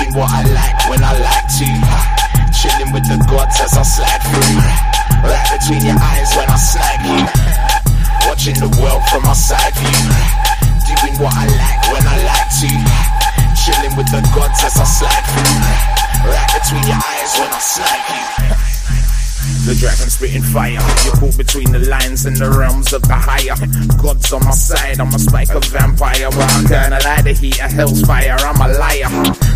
Doing what I like when I like to. Chilling with the gods as I slide through. Right between your eyes when I snag you. Watching the world from my side view. Doing what I like when I like to. Chilling with the gods as I slide through. Right between your eyes when I snag you. The dragon spitting fire. You're caught between the lines and the realms of the higher. God's on my side, I'm a spike of vampire. But I'm gonna lie, the heat of hell's fire, I'm a liar.